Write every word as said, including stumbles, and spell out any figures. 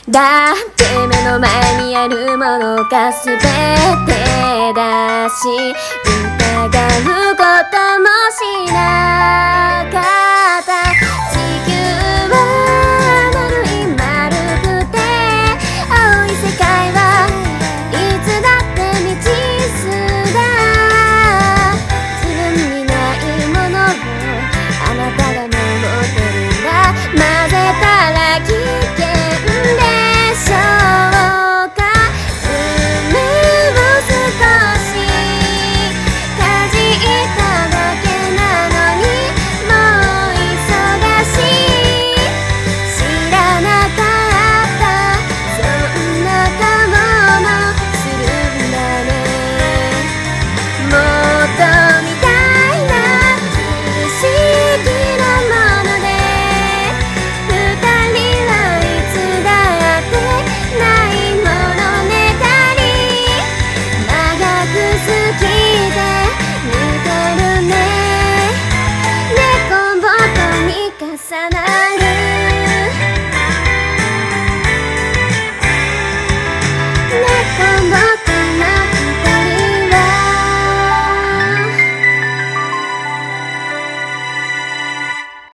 だって目の前にあるものが全てだし、疑うこともしなかった。地球は丸い丸くて青い世界はいつだって未知数だ。自分にないものをあなたが持ってるんだ。混ぜたら危険でしょうか。夢を少しかじっただけなのにもう忙しい。知らなかったそんな顔もするんだね。もっとみたいな不思議なもので二人はいつだってないものねだり。長く好きで似てるね。ねこぼこに重なる